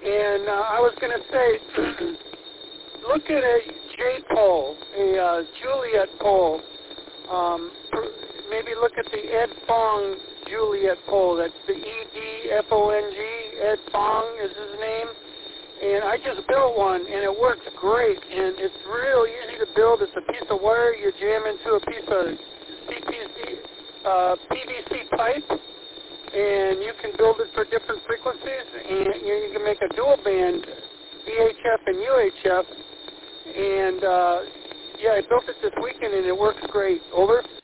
And I was going to say, look at a J-pole, a Juliet pole. Maybe look at the Ed Fong Juliet pole. That's the EDFONG. Ed Fong is his name. And I just built one, and it works great. And it's real easy to build. It's a piece of wire you jam into a piece of PVC pipe, and you can build it for different frequencies. And you can make a dual band, VHF and UHF. And, yeah, I built it this weekend, and it works great. Over.